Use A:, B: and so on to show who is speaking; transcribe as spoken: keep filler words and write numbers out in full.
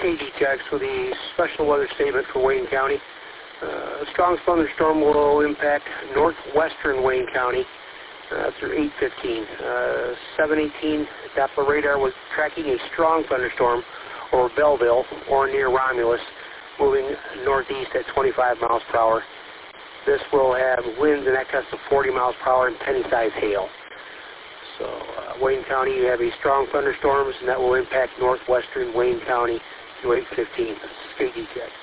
A: K G Tex with a special weather statement for Wayne County. Uh, a strong thunderstorm will impact northwestern Wayne County uh, through eight fifteen. Uh, seven eighteen, Doppler radar was tracking a strong thunderstorm over Belleville or near Romulus, moving northeast at twenty-five miles per hour. This will have winds in excess of forty miles per hour and penny-sized hail. So uh, Wayne County, you have a strong thunderstorms, and that will impact northwestern Wayne County through eight fifteen. This is K G Tex.